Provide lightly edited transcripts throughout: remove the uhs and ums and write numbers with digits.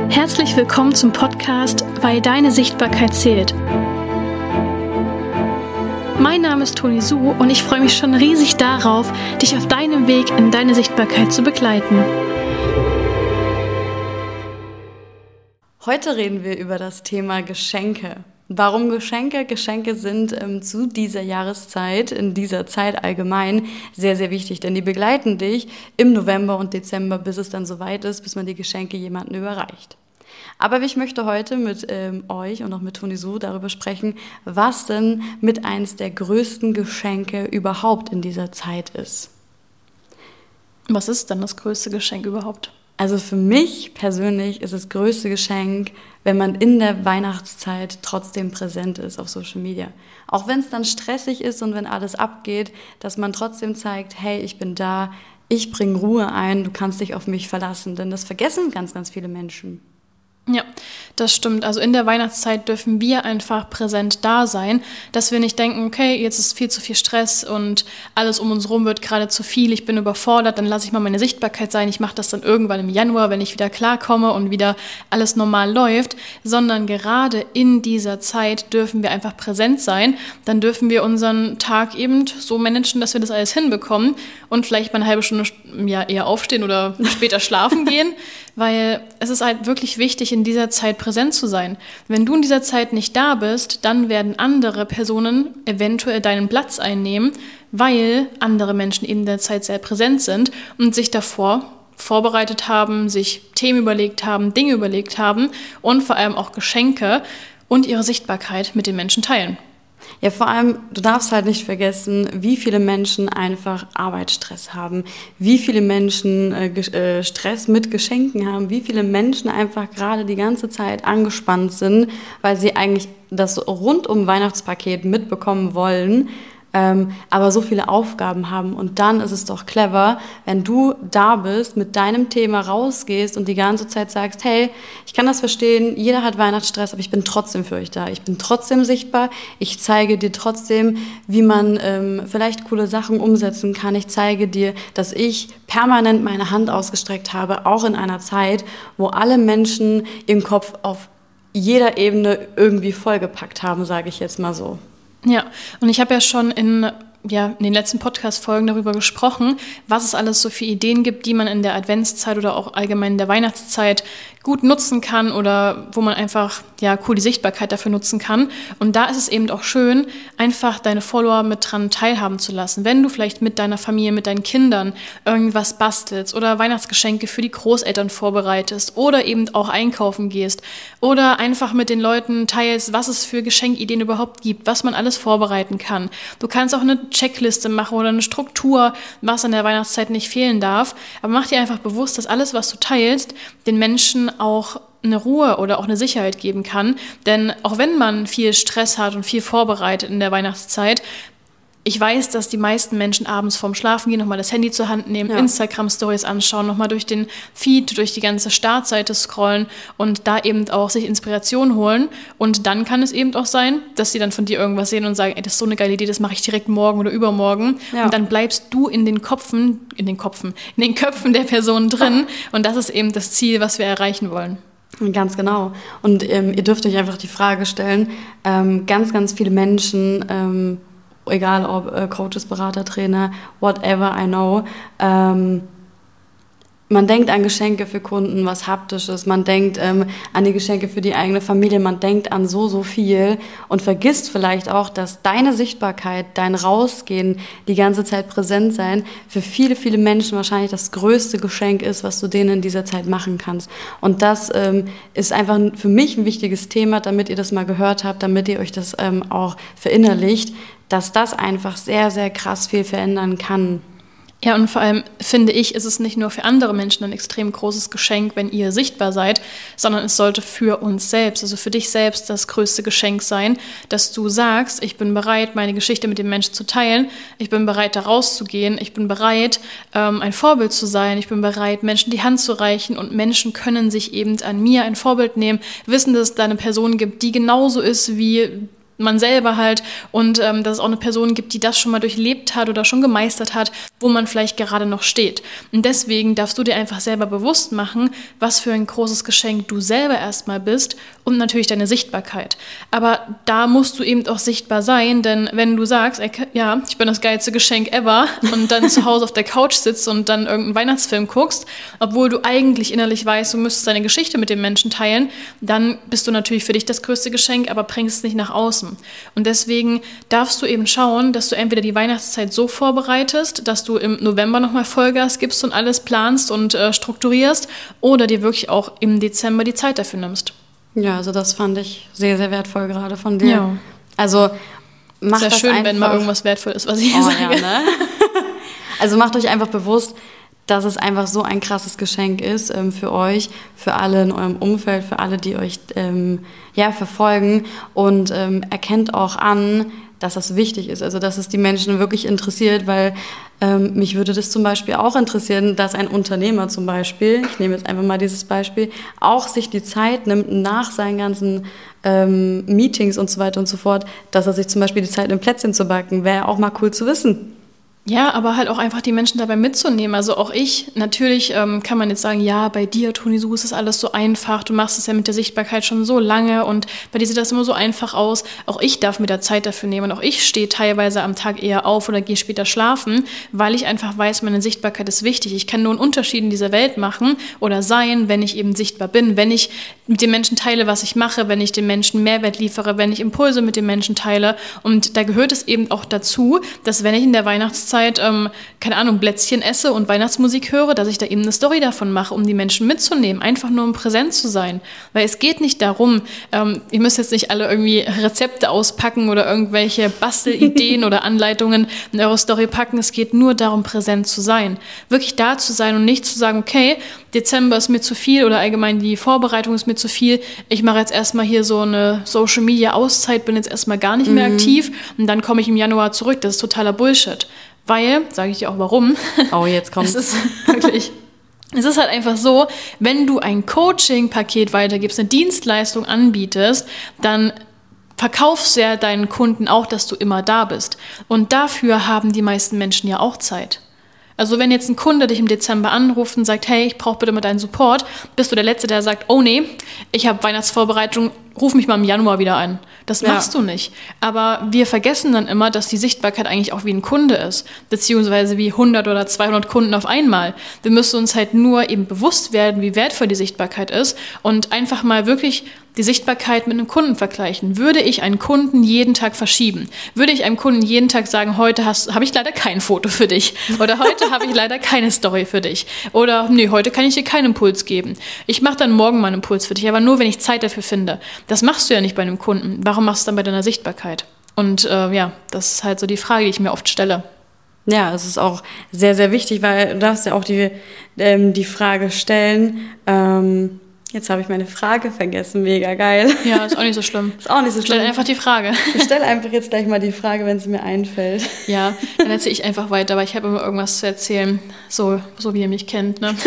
Herzlich willkommen zum Podcast Weil deine Sichtbarkeit zählt. Mein Name ist Toni Su und ich freue mich schon riesig darauf, dich auf deinem Weg in deine Sichtbarkeit zu begleiten. Heute reden wir über das Thema Geschenke. Warum Geschenke? Geschenke sind zu dieser Jahreszeit, in dieser Zeit allgemein, sehr, sehr wichtig, denn die begleiten dich im November und Dezember, bis es dann soweit ist, bis man die Geschenke jemandem überreicht. Aber ich möchte heute mit euch und auch mit Toni Su darüber sprechen, was denn mit eins der größten Geschenke überhaupt in dieser Zeit ist. Was ist dann das größte Geschenk überhaupt? Also für mich persönlich ist das größte Geschenk, wenn man in der Weihnachtszeit trotzdem präsent ist auf Social Media. Auch wenn es dann stressig ist und wenn alles abgeht, dass man trotzdem zeigt, hey, ich bin da, ich bringe Ruhe ein, du kannst dich auf mich verlassen. Denn das vergessen ganz, ganz viele Menschen. Ja, das stimmt. Also in der Weihnachtszeit dürfen wir einfach präsent da sein, dass wir nicht denken, okay, jetzt ist viel zu viel Stress und alles um uns rum wird gerade zu viel, ich bin überfordert, dann lasse ich mal meine Sichtbarkeit sein, ich mache das dann irgendwann im Januar, wenn ich wieder klarkomme und wieder alles normal läuft, sondern gerade in dieser Zeit dürfen wir einfach präsent sein, dann dürfen wir unseren Tag eben so managen, dass wir das alles hinbekommen und vielleicht mal eine halbe Stunde eher aufstehen oder später schlafen gehen, weil es ist halt wirklich wichtig, in dieser Zeit präsent zu sein. Wenn du in dieser Zeit nicht da bist, dann werden andere Personen eventuell deinen Platz einnehmen, weil andere Menschen in der Zeit sehr präsent sind und sich davor vorbereitet haben, sich Themen überlegt haben, Dinge überlegt haben und vor allem auch Geschenke und ihre Sichtbarkeit mit den Menschen teilen. Ja, vor allem, du darfst halt nicht vergessen, wie viele Menschen einfach Arbeitsstress haben, wie viele Menschen Stress mit Geschenken haben, wie viele Menschen einfach gerade die ganze Zeit angespannt sind, weil sie eigentlich das rundum Weihnachtspaket mitbekommen wollen, aber so viele Aufgaben haben. Und dann ist es doch clever, wenn du da bist, mit deinem Thema rausgehst und die ganze Zeit sagst, hey, ich kann das verstehen, jeder hat Weihnachtsstress, aber ich bin trotzdem für euch da. Ich bin trotzdem sichtbar, ich zeige dir trotzdem, wie man vielleicht coole Sachen umsetzen kann. Ich zeige dir, dass ich permanent meine Hand ausgestreckt habe, auch in einer Zeit, wo alle Menschen ihren Kopf auf jeder Ebene irgendwie vollgepackt haben, sage ich jetzt mal so. Ja, und ich habe ja schon in den letzten Podcast-Folgen darüber gesprochen, was es alles so für Ideen gibt, die man in der Adventszeit oder auch allgemein in der Weihnachtszeit gut nutzen kann oder wo man einfach cool die Sichtbarkeit dafür nutzen kann. Und da ist es eben auch schön, einfach deine Follower mit dran teilhaben zu lassen. Wenn du vielleicht mit deiner Familie, mit deinen Kindern irgendwas bastelst oder Weihnachtsgeschenke für die Großeltern vorbereitest oder eben auch einkaufen gehst oder einfach mit den Leuten teilst, was es für Geschenkideen überhaupt gibt, was man alles vorbereiten kann. Du kannst auch eine Checkliste machen oder eine Struktur, was an der Weihnachtszeit nicht fehlen darf. Aber mach dir einfach bewusst, dass alles, was du teilst, den Menschen auch eine Ruhe oder auch eine Sicherheit geben kann. Denn auch wenn man viel Stress hat und viel vorbereitet in der Weihnachtszeit, ich weiß, dass die meisten Menschen abends vorm Schlafen gehen, nochmal das Handy zur Hand nehmen, Instagram-Stories anschauen, nochmal durch den Feed, durch die ganze Startseite scrollen und da eben auch sich Inspiration holen. Und dann kann es eben auch sein, dass sie dann von dir irgendwas sehen und sagen, ey, das ist so eine geile Idee, das mache ich direkt morgen oder übermorgen. Ja. Und dann bleibst du in den Köpfen der Personen drin. Und das ist eben das Ziel, was wir erreichen wollen. Ganz genau. Und ihr dürft euch einfach die Frage stellen, ganz, ganz viele Menschen, egal ob Coaches, Berater, Trainer, whatever I know, man denkt an Geschenke für Kunden, was Haptisches, man denkt an die Geschenke für die eigene Familie, man denkt an so viel und vergisst vielleicht auch, dass deine Sichtbarkeit, dein Rausgehen, die ganze Zeit präsent sein, für viele, viele Menschen wahrscheinlich das größte Geschenk ist, was du denen in dieser Zeit machen kannst. Und das ist einfach für mich ein wichtiges Thema, damit ihr das mal gehört habt, damit ihr euch das auch verinnerlicht, dass das einfach sehr, sehr krass viel verändern kann. Ja, und vor allem finde ich, ist es nicht nur für andere Menschen ein extrem großes Geschenk, wenn ihr sichtbar seid, sondern es sollte für uns selbst, also für dich selbst das größte Geschenk sein, dass du sagst, ich bin bereit, meine Geschichte mit den Menschen zu teilen, ich bin bereit, da rauszugehen, ich bin bereit, ein Vorbild zu sein, ich bin bereit, Menschen die Hand zu reichen und Menschen können sich eben an mir ein Vorbild nehmen, wissen, dass es da eine Person gibt, die genauso ist wie man selber halt und dass es auch eine Person gibt, die das schon mal durchlebt hat oder schon gemeistert hat, wo man vielleicht gerade noch steht. Und deswegen darfst du dir einfach selber bewusst machen, was für ein großes Geschenk du selber erstmal bist und natürlich deine Sichtbarkeit. Aber da musst du eben auch sichtbar sein, denn wenn du sagst, ja, ich bin das geilste Geschenk ever und dann zu Hause auf der Couch sitzt und dann irgendeinen Weihnachtsfilm guckst, obwohl du eigentlich innerlich weißt, du müsstest deine Geschichte mit den Menschen teilen, dann bist du natürlich für dich das größte Geschenk, aber bringst es nicht nach außen. Und deswegen darfst du eben schauen, dass du entweder die Weihnachtszeit so vorbereitest, dass du im November nochmal Vollgas gibst und alles planst und strukturierst oder dir wirklich auch im Dezember die Zeit dafür nimmst. Ja, also das fand ich sehr, sehr wertvoll gerade von dir. Ja. Also macht das das schön, einfach, wenn mal irgendwas wertvoll ist, was ich hier sage. Ja, ne? Also macht euch einfach bewusst, dass es einfach so ein krasses Geschenk ist für euch, für alle in eurem Umfeld, für alle, die euch verfolgen und erkennt auch an, dass das wichtig ist, also dass es die Menschen wirklich interessiert, weil mich würde das zum Beispiel auch interessieren, dass ein Unternehmer zum Beispiel, ich nehme jetzt einfach mal dieses Beispiel, auch sich die Zeit nimmt nach seinen ganzen Meetings und so weiter und so fort, dass er sich zum Beispiel die Zeit nimmt, Plätzchen zu backen, wäre auch mal cool zu wissen. Ja, aber halt auch einfach die Menschen dabei mitzunehmen. Also auch ich, natürlich kann man jetzt sagen, ja, bei dir, Toni Su, ist das alles so einfach. Du machst es ja mit der Sichtbarkeit schon so lange und bei dir sieht das immer so einfach aus. Auch ich darf mir da Zeit dafür nehmen. Und auch ich stehe teilweise am Tag eher auf oder gehe später schlafen, weil ich einfach weiß, meine Sichtbarkeit ist wichtig. Ich kann nur einen Unterschied in dieser Welt machen oder sein, wenn ich eben sichtbar bin, wenn ich mit den Menschen teile, was ich mache, wenn ich den Menschen Mehrwert liefere, wenn ich Impulse mit den Menschen teile. Und da gehört es eben auch dazu, dass wenn ich in der Weihnachtszeit keine Ahnung, Plätzchen esse und Weihnachtsmusik höre, dass ich da eben eine Story davon mache, um die Menschen mitzunehmen, einfach nur um präsent zu sein. Weil es geht nicht darum, ihr müsst jetzt nicht alle irgendwie Rezepte auspacken oder irgendwelche Bastelideen oder Anleitungen in eure Story packen. Es geht nur darum, präsent zu sein. Wirklich da zu sein und nicht zu sagen, okay, Dezember ist mir zu viel oder allgemein die Vorbereitung ist mir zu viel. Ich mache jetzt erstmal hier so eine Social-Media-Auszeit, bin jetzt erstmal gar nicht mehr aktiv und dann komme ich im Januar zurück. Das ist totaler Bullshit. Weil, sage ich dir auch warum. Oh, jetzt kommt's. Es ist halt einfach so, wenn du ein Coaching-Paket weitergibst, eine Dienstleistung anbietest, dann verkaufst du ja deinen Kunden auch, dass du immer da bist. Und dafür haben die meisten Menschen ja auch Zeit. Also wenn jetzt ein Kunde dich im Dezember anruft und sagt, hey, ich brauche bitte mal deinen Support, bist du der Letzte, der sagt, oh nee, ich habe Weihnachtsvorbereitung, ruf mich mal im Januar wieder an. Das machst du nicht. Aber wir vergessen dann immer, dass die Sichtbarkeit eigentlich auch wie ein Kunde ist, beziehungsweise wie 100 oder 200 Kunden auf einmal. Wir müssen uns halt nur eben bewusst werden, wie wertvoll die Sichtbarkeit ist und einfach mal wirklich die Sichtbarkeit mit einem Kunden vergleichen. Würde ich einen Kunden jeden Tag verschieben? Würde ich einem Kunden jeden Tag sagen, heute habe ich leider kein Foto für dich oder heute habe ich leider keine Story für dich oder nee, heute kann ich dir keinen Impuls geben. Ich mache dann morgen mal einen Impuls für dich, aber nur, wenn ich Zeit dafür finde. Das machst du ja nicht bei einem Kunden. Warum machst du es dann bei deiner Sichtbarkeit? Und das ist halt so die Frage, die ich mir oft stelle. Ja, es ist auch sehr, sehr wichtig, weil du darfst ja auch die Frage stellen, jetzt habe ich meine Frage vergessen, mega geil. Ja, ist auch nicht so schlimm. Ist auch nicht so schlimm. Stell einfach die Frage. Ich stelle einfach jetzt gleich mal die Frage, wenn sie mir einfällt. Ja, dann erzähle ich einfach weiter, weil ich habe immer irgendwas zu erzählen, so wie ihr mich kennt. Ne?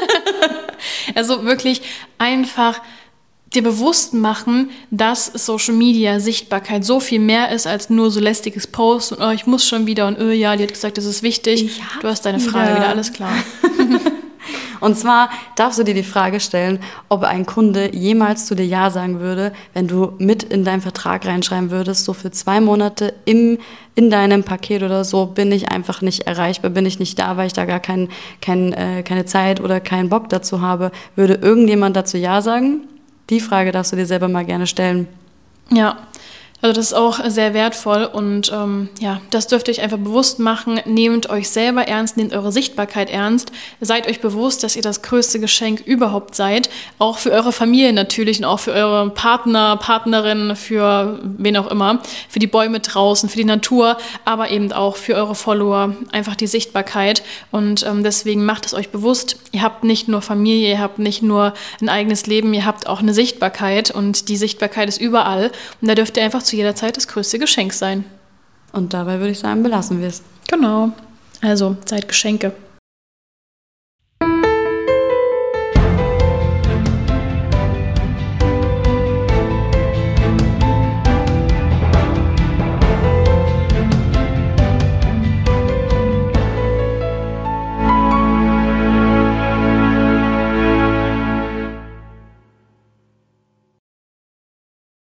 Also wirklich einfach dir bewusst machen, dass Social Media Sichtbarkeit so viel mehr ist als nur so lästiges Post und ich muss schon wieder und ja, die hat gesagt, das ist wichtig. Du hast deine Frage wieder, alles klar. Und zwar darfst du dir die Frage stellen, ob ein Kunde jemals zu dir Ja sagen würde, wenn du mit in deinen Vertrag reinschreiben würdest, so für 2 Monate in deinem Paket oder so bin ich einfach nicht erreichbar, bin ich nicht da, weil ich da gar keine Zeit oder keinen Bock dazu habe. Würde irgendjemand dazu Ja sagen? Die Frage darfst du dir selber mal gerne stellen. Ja, also das ist auch sehr wertvoll und das dürft ihr euch einfach bewusst machen. Nehmt euch selber ernst, nehmt eure Sichtbarkeit ernst. Seid euch bewusst, dass ihr das größte Geschenk überhaupt seid. Auch für eure Familie natürlich und auch für eure Partner, Partnerin, für wen auch immer. Für die Bäume draußen, für die Natur, aber eben auch für eure Follower. Einfach die Sichtbarkeit und deswegen macht es euch bewusst. Ihr habt nicht nur Familie, ihr habt nicht nur ein eigenes Leben, ihr habt auch eine Sichtbarkeit und die Sichtbarkeit ist überall. Und da dürft ihr einfach zu jeder Zeit das größte Geschenk sein. Und dabei würde ich sagen, belassen wir es. Genau. Also, seid Geschenke.